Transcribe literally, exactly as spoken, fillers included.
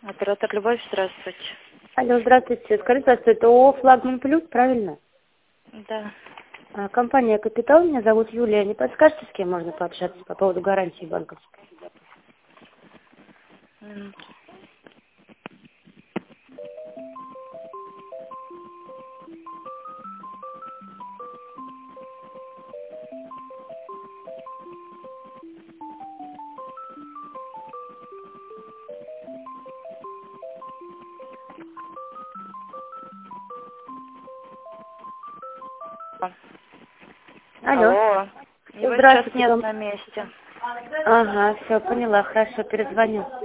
Оператор Любовь, здравствуйте. Алло, здравствуйте. Скажите, пожалуйста, это ООО «Флагман Плюс», правильно? Да. А, компания «Капитал», меня зовут Юлия. Не подскажете, с кем можно пообщаться по поводу гарантии банковской? М. Алло. Алло. Его сейчас Здравствуйте. нет ком- на месте. Ага, все, поняла, хорошо, перезвоню.